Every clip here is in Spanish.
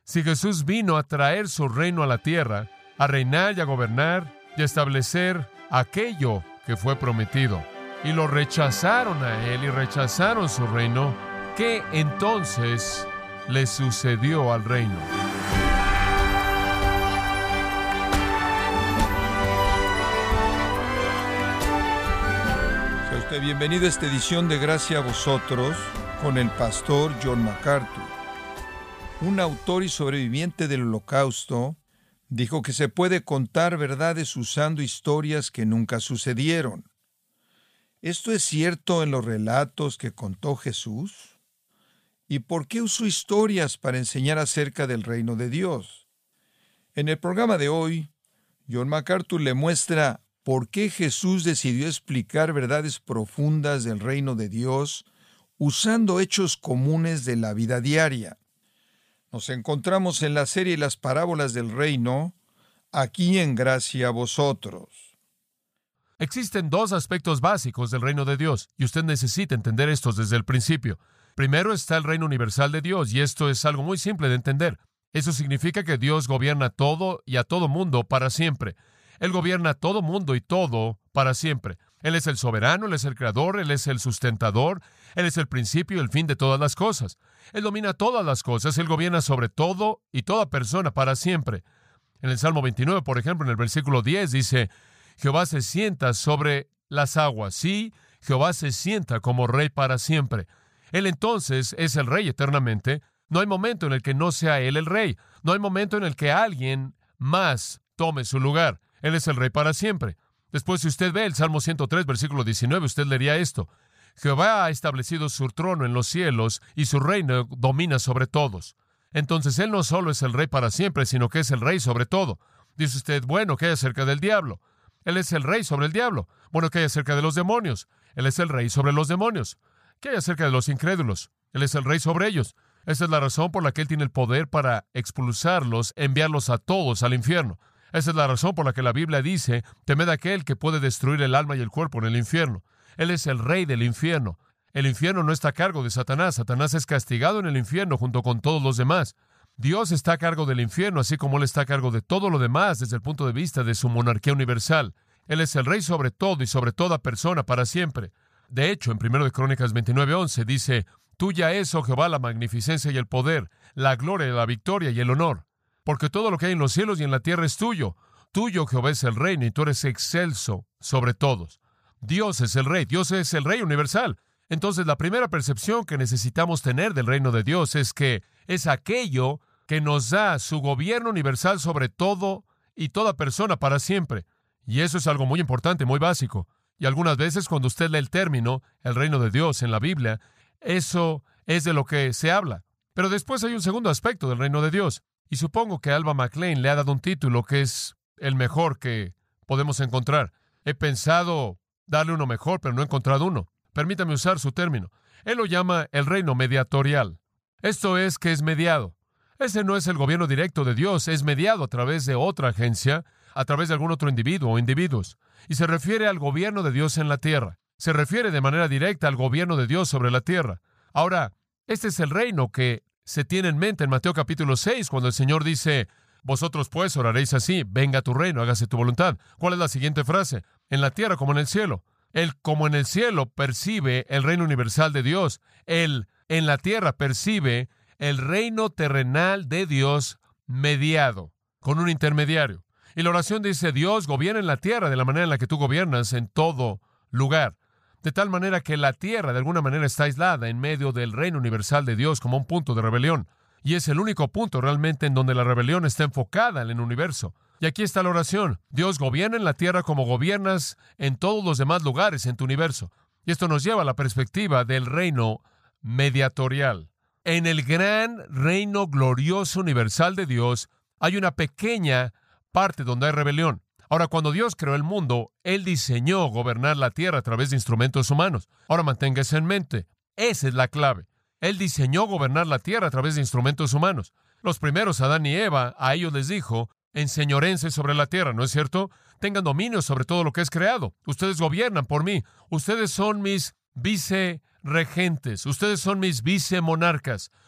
Si Jesús vino a traer su reino a la tierra, a reinar y a gobernar y a establecer aquello que fue prometido, y lo rechazaron a Él y rechazaron su reino, ¿qué entonces le sucedió al reino? Sea usted bienvenido a esta edición de Gracia a Vosotros con el pastor John MacArthur. Un autor y sobreviviente del Holocausto dijo que se puede contar verdades usando historias que nunca sucedieron. ¿Esto es cierto en los relatos que contó Jesús? ¿Y por qué usó historias para enseñar acerca del reino de Dios? En el programa de hoy, John MacArthur le muestra por qué Jesús decidió explicar verdades profundas del reino de Dios usando hechos comunes de la vida diaria. Nos encontramos en la serie Las Parábolas del Reino, aquí en Gracia a Vosotros. Existen dos aspectos básicos del reino de Dios, y usted necesita entender estos desde el principio. Primero está el reino universal de Dios, y esto es algo muy simple de entender. Eso significa que Dios gobierna todo y a todo mundo para siempre. Él gobierna a todo mundo y todo para siempre. Él es el soberano, Él es el creador, Él es el sustentador, Él es el principio y el fin de todas las cosas. Él domina todas las cosas, Él gobierna sobre todo y toda persona para siempre. En el Salmo 29, por ejemplo, en el versículo 10 dice, Jehová se sienta sobre las aguas. Sí, Jehová se sienta como rey para siempre. Él entonces es el rey eternamente. No hay momento en el que no sea Él el rey. No hay momento en el que alguien más tome su lugar. Él es el rey para siempre. Después, si usted ve el Salmo 103, versículo 19, usted leería esto. Jehová ha establecido su trono en los cielos y su reino domina sobre todos. Entonces, Él no solo es el rey para siempre, sino que es el rey sobre todo. Dice usted, bueno, ¿qué hay acerca del diablo? Él es el rey sobre el diablo. Bueno, ¿qué hay acerca de los demonios? Él es el rey sobre los demonios. ¿Qué hay acerca de los incrédulos? Él es el rey sobre ellos. Esa es la razón por la que Él tiene el poder para expulsarlos, enviarlos a todos al infierno. Esa es la razón por la que la Biblia dice, temed a aquel que puede destruir el alma y el cuerpo en el infierno. Él es el rey del infierno. El infierno no está a cargo de Satanás. Satanás es castigado en el infierno junto con todos los demás. Dios está a cargo del infierno, así como Él está a cargo de todo lo demás desde el punto de vista de su monarquía universal. Él es el rey sobre todo y sobre toda persona para siempre. De hecho, en 1 Crónicas 29:11 dice, tuya es, oh Jehová, la magnificencia y el poder, la gloria, la victoria y el honor. Porque todo lo que hay en los cielos y en la tierra es tuyo. Tuyo, Jehová, es el reino y tú eres excelso sobre todos. Dios es el rey. Dios es el rey universal. Entonces, la primera percepción que necesitamos tener del reino de Dios es que es aquello que nos da su gobierno universal sobre todo y toda persona para siempre. Y eso es algo muy importante, muy básico. Y algunas veces cuando usted lee el término, el reino de Dios en la Biblia, eso es de lo que se habla. Pero después hay un segundo aspecto del reino de Dios. Y supongo que Alba McLean le ha dado un título que es el mejor que podemos encontrar. He pensado darle uno mejor, pero no he encontrado uno. Permítame usar su término. Él lo llama el reino mediatorial. Esto es que es mediado. Ese no es el gobierno directo de Dios, es mediado a través de otra agencia, a través de algún otro individuo o individuos. Y se refiere al gobierno de Dios en la tierra. Se refiere de manera directa al gobierno de Dios sobre la tierra. Ahora, este es el reino que se tiene en mente en Mateo capítulo 6, cuando el Señor dice, vosotros pues oraréis así, venga tu reino, hágase tu voluntad. ¿Cuál es la siguiente frase? En la tierra como en el cielo. Él, como en el cielo, percibe el reino universal de Dios. Él, en la tierra, percibe el reino terrenal de Dios mediado, con un intermediario. Y la oración dice, Dios gobierna en la tierra de la manera en la que tú gobiernas en todo lugar. De tal manera que la tierra de alguna manera está aislada en medio del reino universal de Dios como un punto de rebelión. Y es el único punto realmente en donde la rebelión está enfocada en el universo. Y aquí está la oración. Dios gobierna en la tierra como gobiernas en todos los demás lugares en tu universo. Y esto nos lleva a la perspectiva del reino mediatorial. En el gran reino glorioso universal de Dios hay una pequeña parte donde hay rebelión. Ahora, cuando Dios creó el mundo, Él diseñó gobernar la tierra a través de instrumentos humanos. Ahora, mantenga eso en mente. Esa es la clave. Él diseñó gobernar la tierra a través de instrumentos humanos. Los primeros, Adán y Eva, a ellos les dijo, enseñorense sobre la tierra, ¿no es cierto? Tengan dominio sobre todo lo que es creado. Ustedes gobiernan por mí. Ustedes son mis viceregentes. Ustedes son mis vicemonarcas.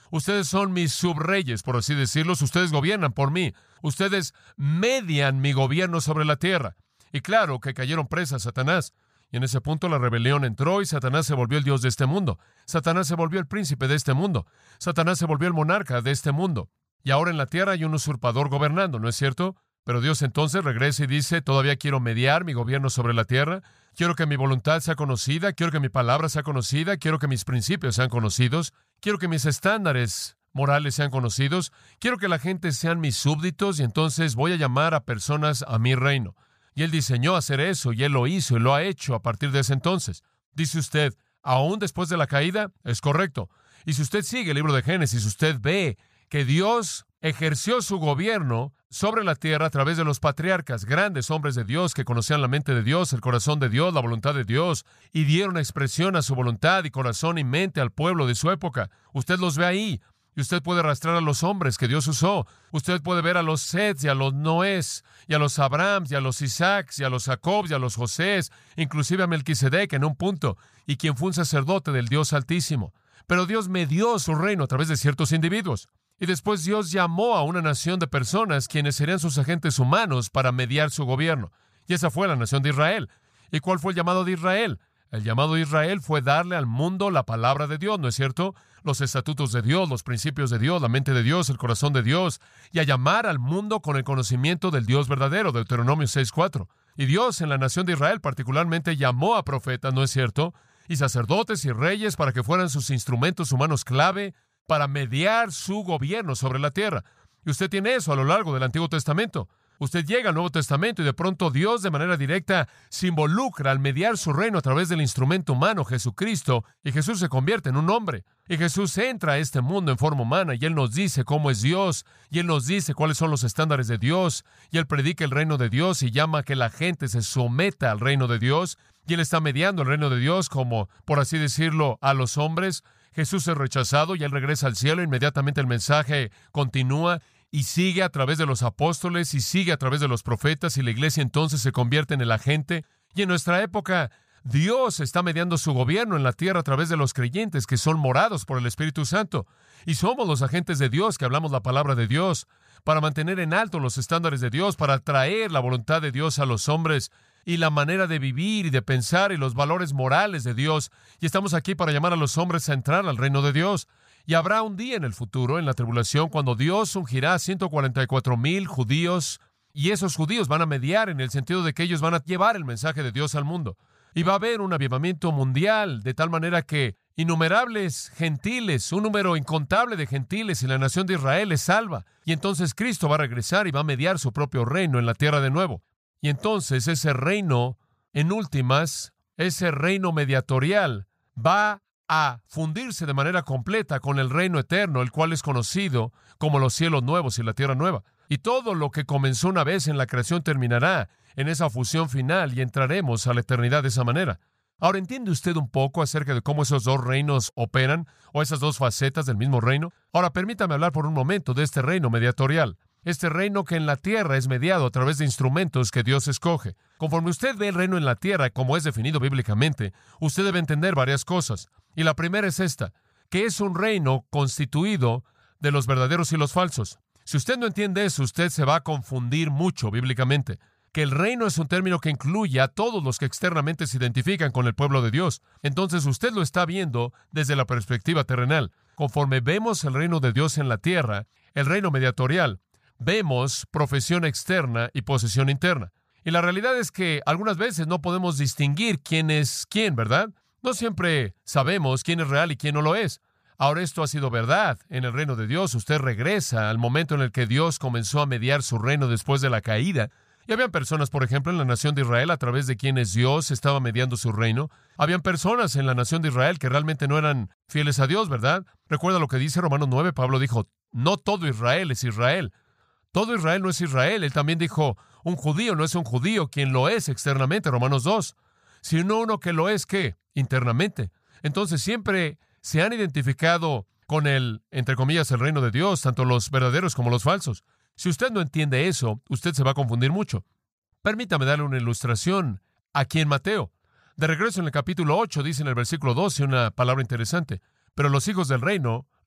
Ustedes son mis subreyes, por así decirlo. Ustedes gobiernan por mí. Ustedes median mi gobierno sobre la tierra. Y claro que cayeron presas a Satanás. Y en ese punto la rebelión entró y Satanás se volvió el dios de este mundo. Satanás se volvió el príncipe de este mundo. Satanás se volvió el monarca de este mundo. Y ahora en la tierra hay un usurpador gobernando, ¿no es cierto? Pero Dios entonces regresa y dice, todavía quiero mediar mi gobierno sobre la tierra. Quiero que mi voluntad sea conocida. Quiero que mi palabra sea conocida. Quiero que mis principios sean conocidos. Quiero que mis estándares morales sean conocidos. Quiero que la gente sean mis súbditos y entonces voy a llamar a personas a mi reino. Y Él diseñó hacer eso, y Él lo hizo, y lo ha hecho a partir de ese entonces. Dice usted, ¿aún después de la caída? Es correcto. Y si usted sigue el libro de Génesis, usted ve que Dios ejerció su gobierno sobre la tierra a través de los patriarcas, grandes hombres de Dios que conocían la mente de Dios, el corazón de Dios, la voluntad de Dios, y dieron expresión a su voluntad y corazón y mente al pueblo de su época. Usted los ve ahí. Y usted puede arrastrar a los hombres que Dios usó. Usted puede ver a los Sets y a los Noés, y a los Abrahams, y a los Isaacs, y a los Jacobs, y a los Josés, inclusive a Melquisedec en un punto, y quien fue un sacerdote del Dios Altísimo. Pero Dios medió su reino a través de ciertos individuos. Y después Dios llamó a una nación de personas quienes serían sus agentes humanos para mediar su gobierno. Y esa fue la nación de Israel. ¿Y cuál fue el llamado de Israel? El llamado de Israel fue darle al mundo la palabra de Dios, ¿no es cierto? Los estatutos de Dios, los principios de Dios, la mente de Dios, el corazón de Dios, y a llamar al mundo con el conocimiento del Dios verdadero, Deuteronomio 6:4. Y Dios en la nación de Israel particularmente llamó a profetas, ¿no es cierto? Y sacerdotes y reyes para que fueran sus instrumentos humanos clave para mediar su gobierno sobre la tierra. Y usted tiene eso a lo largo del Antiguo Testamento. Usted llega al Nuevo Testamento y de pronto Dios de manera directa se involucra al mediar su reino a través del instrumento humano, Jesucristo, y Jesús se convierte en un hombre. Y Jesús entra a este mundo en forma humana y Él nos dice cómo es Dios, y Él nos dice cuáles son los estándares de Dios, y Él predica el reino de Dios y llama a que la gente se someta al reino de Dios, y Él está mediando el reino de Dios como, por así decirlo, a los hombres. Jesús es rechazado y Él regresa al cielo, inmediatamente el mensaje continúa, y sigue a través de los apóstoles, y sigue a través de los profetas, y la iglesia entonces se convierte en el agente. Y en nuestra época, Dios está mediando su gobierno en la tierra a través de los creyentes que son morados por el Espíritu Santo. Y somos los agentes de Dios que hablamos la palabra de Dios para mantener en alto los estándares de Dios, para traer la voluntad de Dios a los hombres y la manera de vivir y de pensar y los valores morales de Dios. Y estamos aquí para llamar a los hombres a entrar al reino de Dios. Y habrá un día en el futuro, en la tribulación, cuando Dios ungirá a 144,000 judíos, y esos judíos van a mediar en el sentido de que ellos van a llevar el mensaje de Dios al mundo. Y va a haber un avivamiento mundial, de tal manera que innumerables gentiles, un número incontable de gentiles y la nación de Israel es salva. Y entonces Cristo va a regresar y va a mediar su propio reino en la tierra de nuevo. Y entonces ese reino, en últimas, ese reino mediatorial, va a fundirse de manera completa con el reino eterno, el cual es conocido como los cielos nuevos y la tierra nueva. Y todo lo que comenzó una vez en la creación terminará en esa fusión final y entraremos a la eternidad de esa manera. Ahora, ¿entiende usted un poco acerca de cómo esos dos reinos operan o esas dos facetas del mismo reino? Ahora, permítame hablar por un momento de este reino mediatorial. Este reino que en la tierra es mediado a través de instrumentos que Dios escoge. Conforme usted ve el reino en la tierra, como es definido bíblicamente, usted debe entender varias cosas. Y la primera es esta, que es un reino constituido de los verdaderos y los falsos. Si usted no entiende eso, usted se va a confundir mucho bíblicamente. Que el reino es un término que incluye a todos los que externamente se identifican con el pueblo de Dios. Entonces usted lo está viendo desde la perspectiva terrenal. Conforme vemos el reino de Dios en la tierra, el reino mediatorial, vemos profesión externa y posesión interna. Y la realidad es que algunas veces no podemos distinguir quién es quién, ¿verdad? No siempre sabemos quién es real y quién no lo es. Ahora esto ha sido verdad en el reino de Dios. Usted regresa al momento en el que Dios comenzó a mediar su reino después de la caída. Y habían personas, por ejemplo, en la nación de Israel a través de quienes Dios estaba mediando su reino. Habían personas en la nación de Israel que realmente no eran fieles a Dios, ¿verdad? Recuerda lo que dice Romanos 9. Pablo dijo, no todo Israel es Israel. Todo Israel no es Israel. Él también dijo, un judío no es un judío, quien lo es externamente, Romanos 2. Sino uno que lo es, ¿qué? Internamente. Entonces siempre se han identificado con el, entre comillas, el reino de Dios, tanto los verdaderos como los falsos. Si usted no entiende eso, usted se va a confundir mucho. Permítame darle una ilustración aquí en Mateo. De regreso en el capítulo 8, dice en el versículo 12 una palabra interesante. Pero los hijos del reino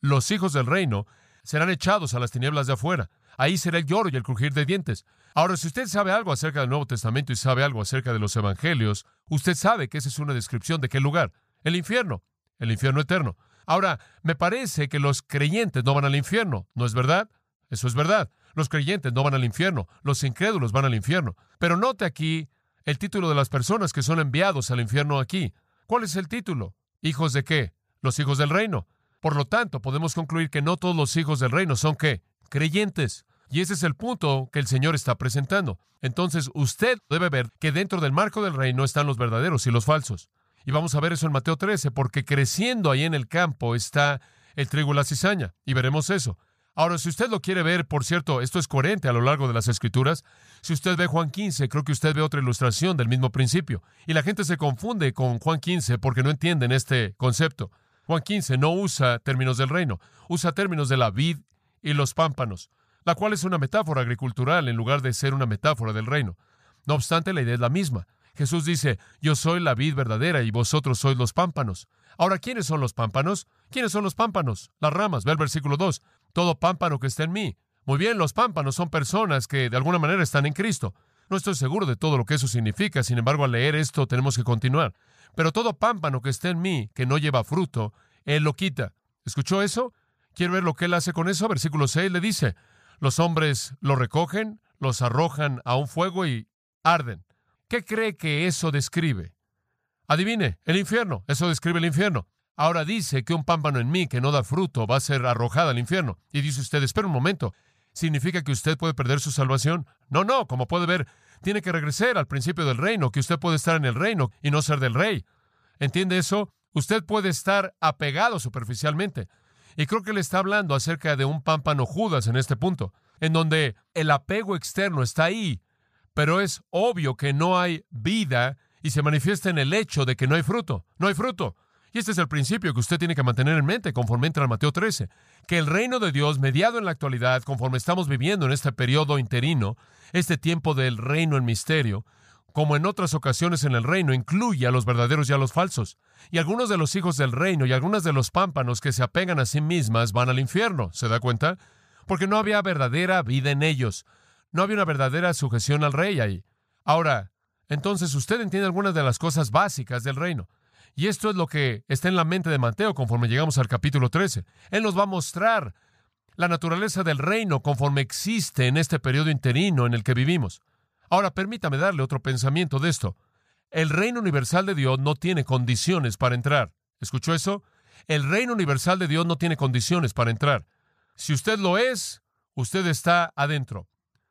los hijos del reino serán echados a las tinieblas de afuera. Ahí será el lloro y el crujir de dientes. Ahora, si usted sabe algo acerca del Nuevo Testamento y sabe algo acerca de los Evangelios, usted sabe que esa es una descripción de qué lugar. El infierno eterno. Ahora, me parece que los creyentes no van al infierno, ¿no es verdad? Eso es verdad. Los creyentes no van al infierno, los incrédulos van al infierno. Pero note aquí el título de las personas que son enviados al infierno aquí. ¿Cuál es el título? ¿Hijos de qué? Los hijos del reino. Por lo tanto, podemos concluir que no todos los hijos del reino son ¿qué? Creyentes. Y ese es el punto que el Señor está presentando. Entonces, usted debe ver que dentro del marco del reino están los verdaderos y los falsos. Y vamos a ver eso en Mateo 13, porque creciendo ahí en el campo está el trigo y la cizaña. Y veremos eso. Ahora, si usted lo quiere ver, por cierto, esto es coherente a lo largo de las Escrituras. Si usted ve Juan 15, creo que usted ve otra ilustración del mismo principio. Y la gente se confunde con Juan 15 porque no entienden este concepto. Juan 15 no usa términos del reino, usa términos de la vid y los pámpanos, la cual es una metáfora agricultural en lugar de ser una metáfora del reino. No obstante, la idea es la misma. Jesús dice, yo soy la vid verdadera y vosotros sois los pámpanos. Ahora, ¿quiénes son los pámpanos? ¿Quiénes son los pámpanos? Las ramas. Ve el versículo 2. Todo pámpano que está en mí. Muy bien, los pámpanos son personas que de alguna manera están en Cristo. No estoy seguro de todo lo que eso significa, sin embargo, al leer esto tenemos que continuar. Pero todo pámpano que esté en mí, que no lleva fruto, Él lo quita. ¿Escuchó eso? ¿Quiere ver lo que Él hace con eso? Versículo 6 le dice, los hombres lo recogen, los arrojan a un fuego y arden. ¿Qué cree que eso describe? Adivine, el infierno. Eso describe el infierno. Ahora dice que un pámpano en mí que no da fruto va a ser arrojado al infierno. Y dice usted, espera un momento, ¿significa que usted puede perder su salvación? No, como puede ver, tiene que regresar al principio del reino, que usted puede estar en el reino y no ser del rey. ¿Entiende eso? Usted puede estar apegado superficialmente. Y creo que le está hablando acerca de un pámpano Judas en este punto, en donde el apego externo está ahí, pero es obvio que no hay vida y se manifiesta en el hecho de que no hay fruto. No hay fruto. Y este es el principio que usted tiene que mantener en mente conforme entra en Mateo 13, que el reino de Dios, mediado en la actualidad, conforme estamos viviendo en este periodo interino, este tiempo del reino en misterio, como en otras ocasiones en el reino, incluye a los verdaderos y a los falsos. Y algunos de los hijos del reino y algunas de los pámpanos que se apegan a sí mismas van al infierno. ¿Se da cuenta? Porque no había verdadera vida en ellos. No había una verdadera sujeción al rey ahí. Ahora, entonces usted entiende algunas de las cosas básicas del reino. Y esto es lo que está en la mente de Mateo conforme llegamos al capítulo 13. Él nos va a mostrar la naturaleza del reino conforme existe en este periodo interino en el que vivimos. Ahora, permítame darle otro pensamiento de esto. El reino universal de Dios no tiene condiciones para entrar. ¿Escuchó eso? El reino universal de Dios no tiene condiciones para entrar. Si usted lo es, usted está adentro.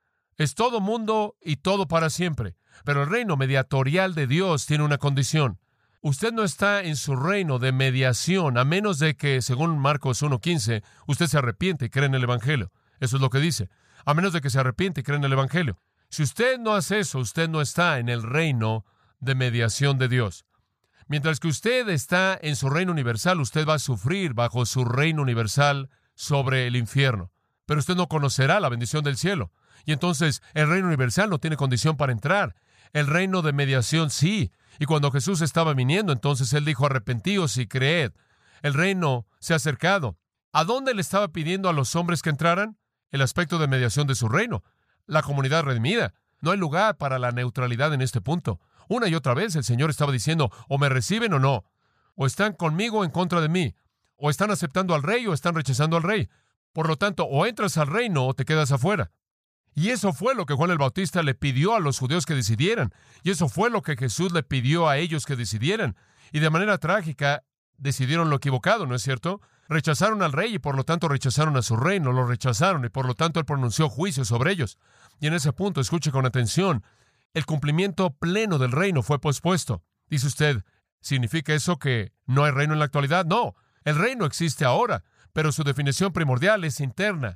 Es todo mundo y todo para siempre. Pero el reino mediatorial de Dios tiene una condición. Usted no está en su reino de mediación, a menos de que, según Marcos 1:15, usted se arrepiente y cree en el Evangelio. Eso es lo que dice. A menos de que se arrepiente y cree en el Evangelio. Si usted no hace eso, usted no está en el reino de mediación de Dios. Mientras que usted está en su reino universal, usted va a sufrir bajo su reino universal sobre el infierno. Pero usted no conocerá la bendición del cielo. Y entonces el reino universal no tiene condición para entrar. El reino de mediación sí. Y cuando Jesús estaba viniendo, entonces Él dijo, arrepentíos y creed. El reino se ha acercado. ¿A dónde le estaba pidiendo a los hombres que entraran? El aspecto de mediación de su reino. La comunidad redimida. No hay lugar para la neutralidad en este punto. Una y otra vez el Señor estaba diciendo, o me reciben o no. O están conmigo o en contra de mí. O están aceptando al rey o están rechazando al rey. Por lo tanto, o entras al reino o te quedas afuera. Y eso fue lo que Juan el Bautista le pidió a los judíos que decidieran. Y eso fue lo que Jesús le pidió a ellos que decidieran. Y de manera trágica, decidieron lo equivocado, ¿no es cierto? Rechazaron al rey y por lo tanto rechazaron a su reino. Lo rechazaron y por lo tanto Él pronunció juicio sobre ellos. Y en ese punto, escuche con atención, el cumplimiento pleno del reino fue pospuesto. Dice usted, ¿significa eso que no hay reino en la actualidad? No, el reino existe ahora, pero su definición primordial es interna.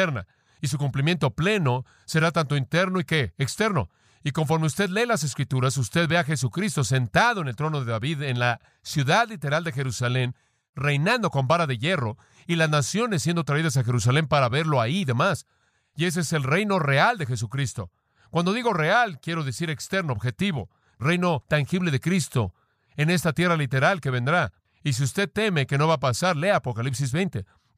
Y su cumplimiento pleno será tanto interno y ¿qué? Externo. Y conforme usted lee las Escrituras, usted ve a Jesucristo sentado en el trono de David en la ciudad literal de Jerusalén, reinando con vara de hierro, y las naciones siendo traídas a Jerusalén para verlo ahí y demás. Y ese es el reino real de Jesucristo. Cuando digo real, quiero decir externo, objetivo, reino tangible de Cristo en esta tierra literal que vendrá. Y si usted teme que no va a pasar, lea Apocalipsis 20.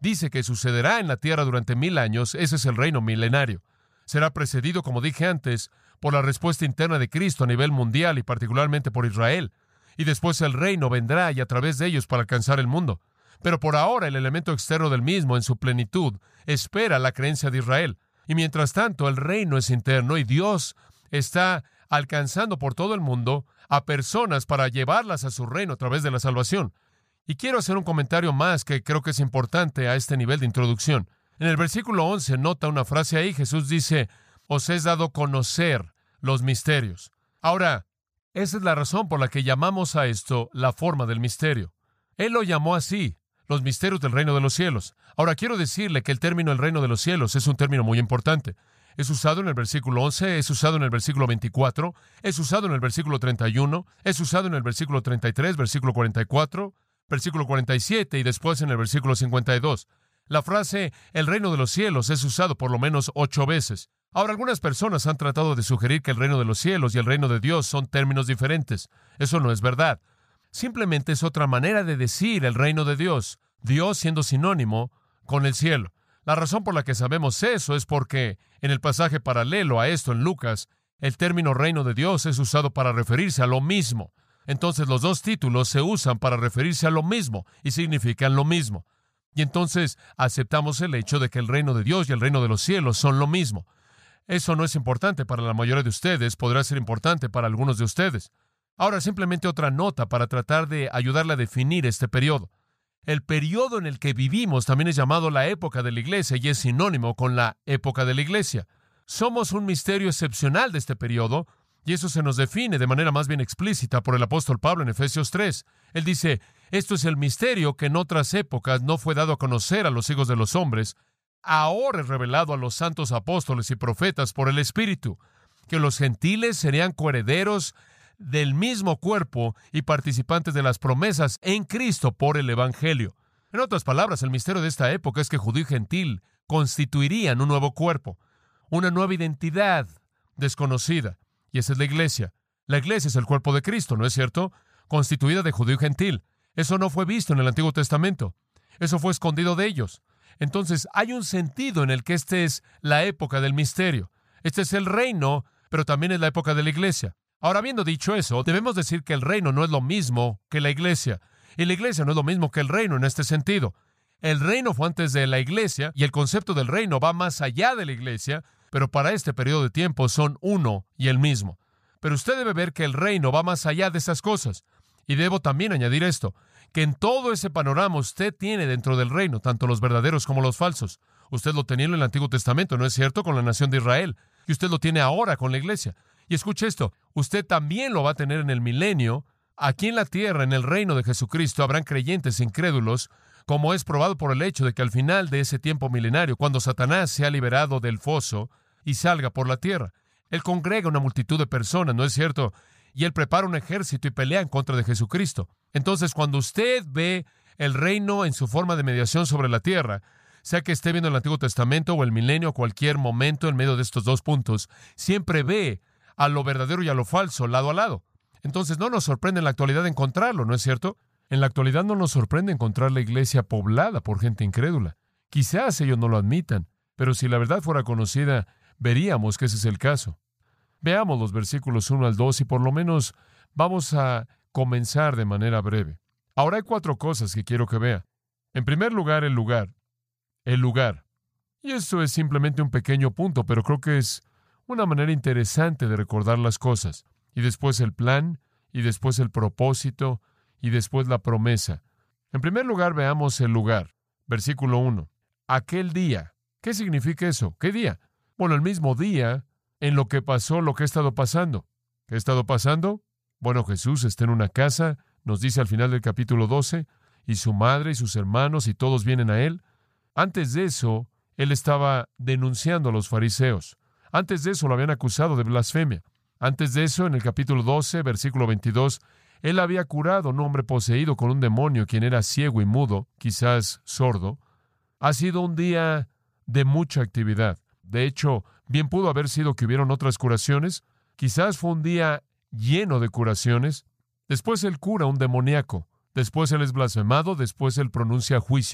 dice que sucederá en la tierra durante 1000 años. Ese es el reino milenario. Será precedido, como dije antes, por la respuesta interna de Cristo a nivel mundial y particularmente por Israel. Y después el reino vendrá y a través de ellos para alcanzar el mundo. Pero por ahora el elemento externo del mismo en su plenitud espera la creencia de Israel. Y mientras tanto el reino es interno y Dios está alcanzando por todo el mundo a personas para llevarlas a su reino a través de la salvación. Y quiero hacer un comentario más que creo que es importante a este nivel de introducción. En el versículo 11 nota una frase ahí. Jesús dice, os es dado conocer los misterios. Ahora, esa es la razón por la que llamamos a esto la forma del misterio. Él lo llamó así, los misterios del reino de los cielos. Ahora, quiero decirle que el término el reino de los cielos es un término muy importante. Es usado en el versículo 11, es usado en el versículo 24, es usado en el versículo 31, es usado en el versículo 33, versículo 44, versículo 47 y después en el versículo 52. La frase el reino de los cielos es usado por lo menos 8 veces. Ahora, algunas personas han tratado de sugerir que el reino de los cielos y el reino de Dios son términos diferentes. Eso no es verdad. Simplemente es otra manera de decir el reino de Dios, Dios siendo sinónimo con el cielo. La razón por la que sabemos eso es porque en el pasaje paralelo a esto en Lucas, el término reino de Dios es usado para referirse a lo mismo. Entonces los dos títulos se usan para referirse a lo mismo y significan lo mismo. Y entonces aceptamos el hecho de que el reino de Dios y el reino de los cielos son lo mismo. Eso no es importante para la mayoría de ustedes, podrá ser importante para algunos de ustedes. Ahora, simplemente otra nota para tratar de ayudarle a definir este periodo. El periodo en el que vivimos también es llamado la época de la iglesia y es sinónimo con la época de la iglesia. Somos un misterio excepcional de este periodo y eso se nos define de manera más bien explícita por el apóstol Pablo en Efesios 3. Él dice, esto es el misterio que en otras épocas no fue dado a conocer a los hijos de los hombres, ahora es revelado a los santos apóstoles y profetas por el Espíritu, que los gentiles serían coherederos del mismo cuerpo y participantes de las promesas en Cristo por el Evangelio. En otras palabras, el misterio de esta época es que judío y gentil constituirían un nuevo cuerpo, una nueva identidad desconocida, y esa es la iglesia. La iglesia es el cuerpo de Cristo, ¿no es cierto? Constituida de judío y gentil. Eso no fue visto en el Antiguo Testamento. Eso fue escondido de ellos. Entonces, hay un sentido en el que esta es la época del misterio. Este es el reino, pero también es la época de la iglesia. Ahora, habiendo dicho eso, debemos decir que el reino no es lo mismo que la iglesia. Y la iglesia no es lo mismo que el reino en este sentido. El reino fue antes de la iglesia, y el concepto del reino va más allá de la iglesia, pero para este periodo de tiempo son uno y el mismo. Pero usted debe ver que el reino va más allá de esas cosas. Y debo también añadir esto, que en todo ese panorama usted tiene dentro del reino, tanto los verdaderos como los falsos. Usted lo tenía en el Antiguo Testamento, ¿no es cierto?, con la nación de Israel. Y usted lo tiene ahora con la iglesia. Y escuche esto, usted también lo va a tener en el milenio. Aquí en la tierra, en el reino de Jesucristo, habrán creyentes incrédulos, como es probado por el hecho de que al final de ese tiempo milenario, cuando Satanás sea liberado del foso y salga por la tierra, él congrega una multitud de personas, ¿no es cierto?, y él prepara un ejército y pelea en contra de Jesucristo. Entonces, cuando usted ve el reino en su forma de mediación sobre la tierra, sea que esté viendo el Antiguo Testamento o el milenio, cualquier momento en medio de estos dos puntos, siempre ve a lo verdadero y a lo falso lado a lado. Entonces, no nos sorprende en la actualidad encontrarlo, ¿no es cierto? En la actualidad no nos sorprende encontrar la iglesia poblada por gente incrédula. Quizás ellos no lo admitan, pero si la verdad fuera conocida, veríamos que ese es el caso. Veamos los versículos 1 al 2 y por lo menos vamos a comenzar de manera breve. Ahora hay 4 cosas que quiero que vea. En primer lugar, el lugar. El lugar. Y esto es simplemente un pequeño punto, pero creo que es una manera interesante de recordar las cosas. Y después el plan, y después el propósito, y después la promesa. En primer lugar, veamos el lugar. Versículo 1. Aquel día. ¿Qué significa eso? ¿Qué día? Bueno, el mismo día en lo que pasó lo que ha estado pasando. ¿Qué ha estado pasando? Bueno, Jesús está en una casa, nos dice al final del capítulo 12, y su madre y sus hermanos y todos vienen a él. Antes de eso, él estaba denunciando a los fariseos. Antes de eso lo habían acusado de blasfemia. Antes de eso, en el capítulo 12, versículo 22, él había curado a un hombre poseído con un demonio, quien era ciego y mudo, quizás sordo. Ha sido un día de mucha actividad. De hecho, bien pudo haber sido que hubieron otras curaciones. Quizás fue un día lleno de curaciones. Después él cura a un demoníaco. Después él es blasfemado. Después él pronuncia juicio.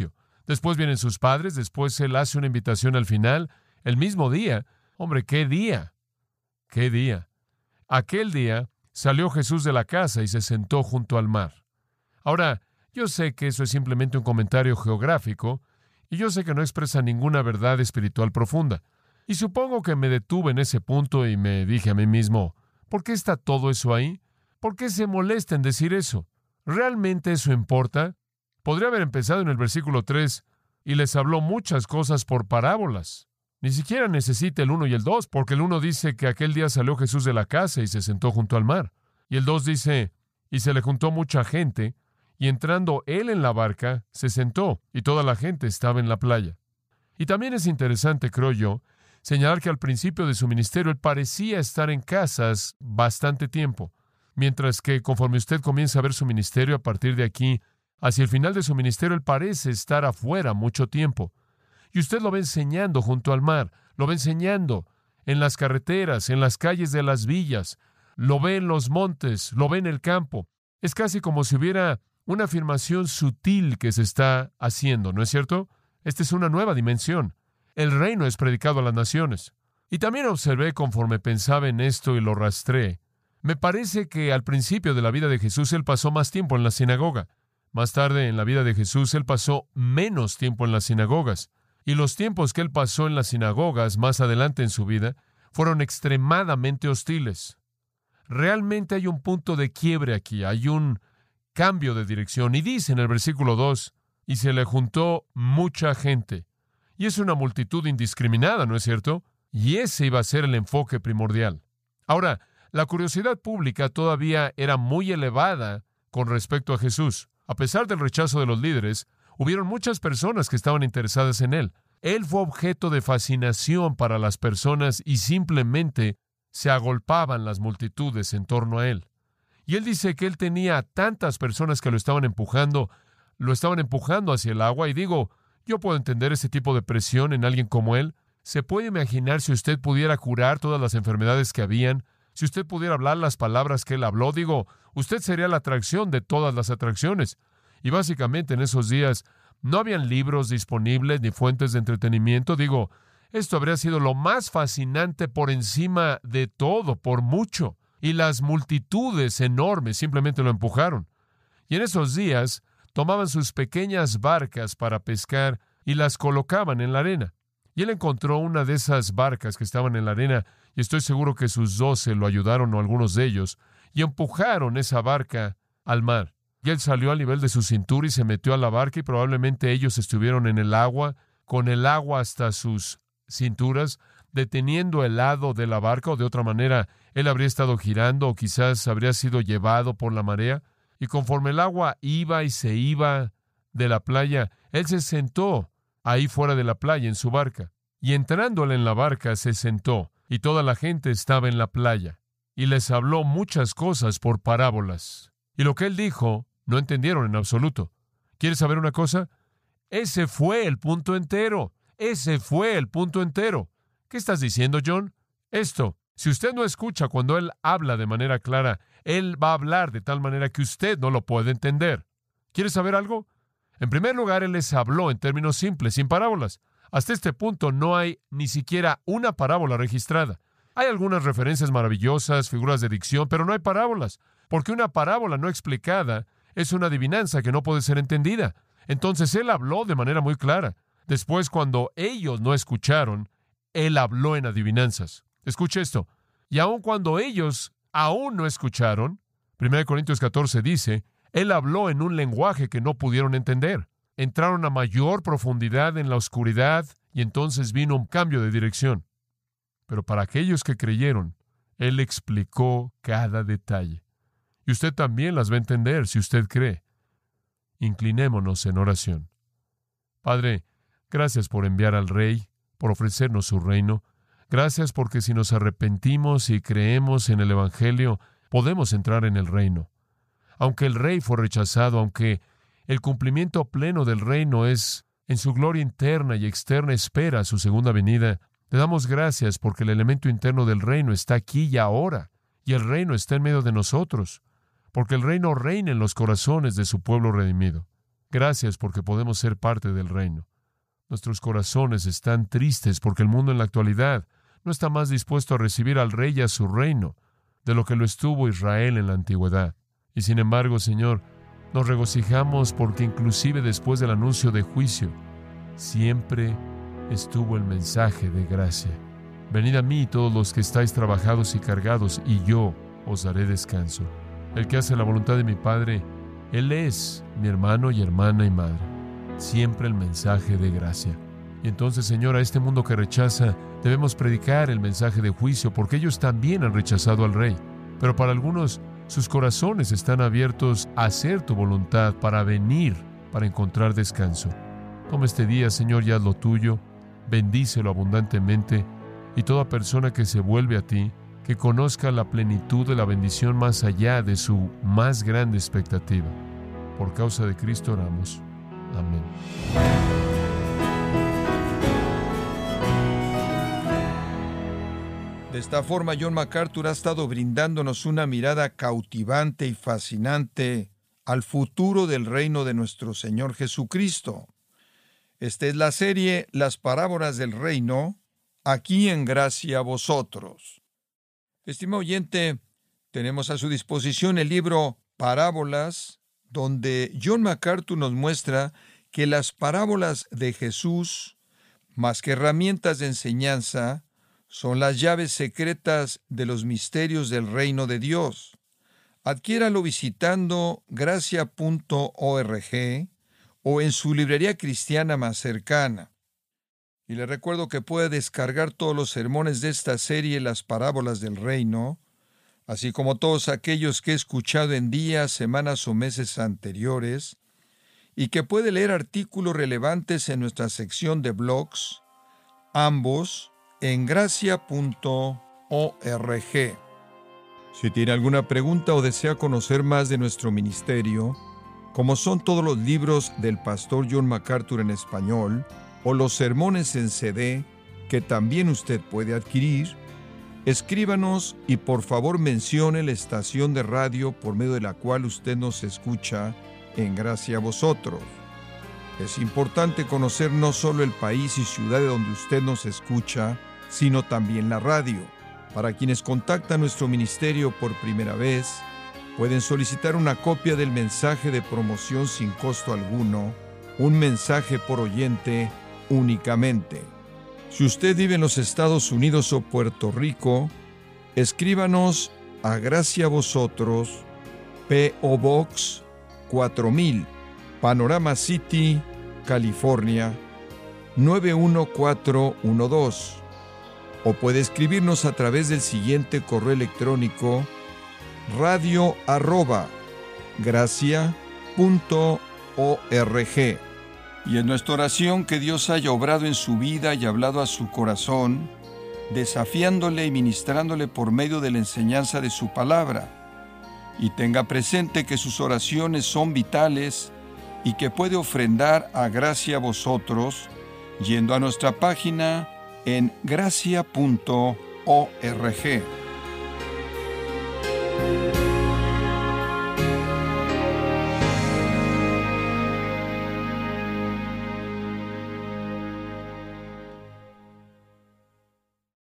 Después vienen sus padres, después él hace una invitación al final, el mismo día. Hombre, ¡qué día! ¡Qué día! Aquel día salió Jesús de la casa y se sentó junto al mar. Ahora, yo sé que eso es simplemente un comentario geográfico, y yo sé que no expresa ninguna verdad espiritual profunda. Y supongo que me detuve en ese punto y me dije a mí mismo, ¿por qué está todo eso ahí? ¿Por qué se molesta en decir eso? ¿Realmente eso importa? Podría haber empezado en el versículo 3, y les habló muchas cosas por parábolas. Ni siquiera necesita el 1 y el 2, porque el 1 dice que aquel día salió Jesús de la casa y se sentó junto al mar. Y el 2 dice, y se le juntó mucha gente, y entrando él en la barca, se sentó, y toda la gente estaba en la playa. Y también es interesante, creo yo, señalar que al principio de su ministerio él parecía estar en casas bastante tiempo, mientras que conforme usted comienza a ver su ministerio a partir de aquí, hacia el final de su ministerio él parece estar afuera mucho tiempo. Y usted lo ve enseñando junto al mar, lo ve enseñando en las carreteras, en las calles de las villas, lo ve en los montes, lo ve en el campo. Es casi como si hubiera una afirmación sutil que se está haciendo, ¿no es cierto? Esta es una nueva dimensión. El reino es predicado a las naciones. Y también observé conforme pensaba en esto y lo rastré. Me parece que al principio de la vida de Jesús él pasó más tiempo en la sinagoga. Más tarde en la vida de Jesús él pasó menos tiempo en las sinagogas. Y los tiempos que él pasó en las sinagogas más adelante en su vida fueron extremadamente hostiles. Realmente hay un punto de quiebre aquí, hay un cambio de dirección. Y dice en el versículo 2, y se le juntó mucha gente. Y es una multitud indiscriminada, ¿no es cierto? Y ese iba a ser el enfoque primordial. Ahora, la curiosidad pública todavía era muy elevada con respecto a Jesús. A pesar del rechazo de los líderes, hubieron muchas personas que estaban interesadas en él. Él fue objeto de fascinación para las personas y simplemente se agolpaban las multitudes en torno a él. Y él dice que él tenía tantas personas que lo estaban empujando hacia el agua. Y digo, yo puedo entender ese tipo de presión en alguien como él. ¿Se puede imaginar si usted pudiera curar todas las enfermedades que habían? Si usted pudiera hablar las palabras que él habló, digo, usted sería la atracción de todas las atracciones. Y básicamente en esos días no habían libros disponibles ni fuentes de entretenimiento. Digo, esto habría sido lo más fascinante por encima de todo, por mucho. Y las multitudes enormes simplemente lo empujaron. Y en esos días tomaban sus pequeñas barcas para pescar y las colocaban en la arena. Y él encontró una de esas barcas que estaban en la arena, y estoy seguro que sus 12 lo ayudaron, o algunos de ellos, y empujaron esa barca al mar. Y él salió al nivel de su cintura y se metió a la barca, y probablemente ellos estuvieron en el agua, con el agua hasta sus cinturas, deteniendo el lado de la barca, o de otra manera, él habría estado girando, o quizás habría sido llevado por la marea. Y conforme el agua iba y se iba de la playa, él se sentó ahí fuera de la playa en su barca. Y entrando él en la barca, se sentó, y toda la gente estaba en la playa. Y les habló muchas cosas por parábolas. Y lo que él dijo, no entendieron en absoluto. ¿Quieres saber una cosa? Ese fue el punto entero. Ese fue el punto entero. ¿Qué estás diciendo, John? Esto. Si usted no escucha cuando él habla de manera clara, él va a hablar de tal manera que usted no lo puede entender. ¿Quieres saber algo? En primer lugar, él les habló en términos simples, sin parábolas. Hasta este punto no hay ni siquiera una parábola registrada. Hay algunas referencias maravillosas, figuras de dicción, pero no hay parábolas, porque una parábola no explicada es una adivinanza que no puede ser entendida. Entonces él habló de manera muy clara. Después, cuando ellos no escucharon, él habló en adivinanzas. Escuche esto. Y aun cuando ellos aún no escucharon, 1 Corintios 14 dice, él habló en un lenguaje que no pudieron entender. Entraron a mayor profundidad en la oscuridad y entonces vino un cambio de dirección. Pero para aquellos que creyeron, él explicó cada detalle. Y usted también las va a entender si usted cree. Inclinémonos en oración. Padre, gracias por enviar al Rey, por ofrecernos su reino. Gracias porque si nos arrepentimos y creemos en el Evangelio, podemos entrar en el reino. Aunque el Rey fue rechazado, aunque el cumplimiento pleno del reino es en su gloria interna y externa espera su segunda venida, le damos gracias porque el elemento interno del reino está aquí y ahora, y el reino está en medio de nosotros, porque el reino reina en los corazones de su pueblo redimido. Gracias porque podemos ser parte del reino. Nuestros corazones están tristes porque el mundo en la actualidad no está más dispuesto a recibir al rey y a su reino de lo que lo estuvo Israel en la antigüedad. Y sin embargo, Señor, nos regocijamos porque inclusive después del anuncio de juicio, siempre estuvo el mensaje de gracia. Venid a mí todos los que estáis trabajados y cargados, y yo os daré descanso. El que hace la voluntad de mi Padre, Él es mi hermano y hermana y madre. Siempre el mensaje de gracia. Y entonces, Señor, a este mundo que rechaza, debemos predicar el mensaje de juicio, porque ellos también han rechazado al Rey. Pero para algunos, sus corazones están abiertos a hacer tu voluntad, para venir, para encontrar descanso. Toma este día, Señor, y haz lo tuyo. Bendícelo abundantemente. Y toda persona que se vuelve a ti, que conozca la plenitud de la bendición más allá de su más grande expectativa. Por causa de Cristo oramos. Amén. De esta forma, John MacArthur ha estado brindándonos una mirada cautivante y fascinante al futuro del reino de nuestro Señor Jesucristo. Esta es la serie Las Parábolas del Reino, aquí en Gracia a Vosotros. Estimado oyente, tenemos a su disposición el libro Parábolas, donde John MacArthur nos muestra que las parábolas de Jesús, más que herramientas de enseñanza, son las llaves secretas de los misterios del reino de Dios. Adquiéralo visitando gracia.org o en su librería cristiana más cercana. Y le recuerdo que puede descargar todos los sermones de esta serie, Las Parábolas del Reino, así como todos aquellos que he escuchado en días, semanas o meses anteriores, y que puede leer artículos relevantes en nuestra sección de blogs, ambos en gracia.org. Si tiene alguna pregunta o desea conocer más de nuestro ministerio, como son todos los libros del pastor John MacArthur en español, o los sermones en CD, que también usted puede adquirir, escríbanos y por favor mencione la estación de radio por medio de la cual usted nos escucha en Gracia a Vosotros. Es importante conocer no solo el país y ciudad de donde usted nos escucha, sino también la radio. Para quienes contactan nuestro ministerio por primera vez, pueden solicitar una copia del mensaje de promoción sin costo alguno, un mensaje por oyente únicamente. Si usted vive en los Estados Unidos o Puerto Rico, escríbanos a Gracia a Vosotros, P.O. Box 4000, Panorama City, California, 91412. O puede escribirnos a través del siguiente correo electrónico: radio@gracia.org. Y es nuestra oración que Dios haya obrado en su vida y hablado a su corazón, desafiándole y ministrándole por medio de la enseñanza de su palabra. Y tenga presente que sus oraciones son vitales y que puede ofrendar a Gracia a Vosotros yendo a nuestra página en gracia.org.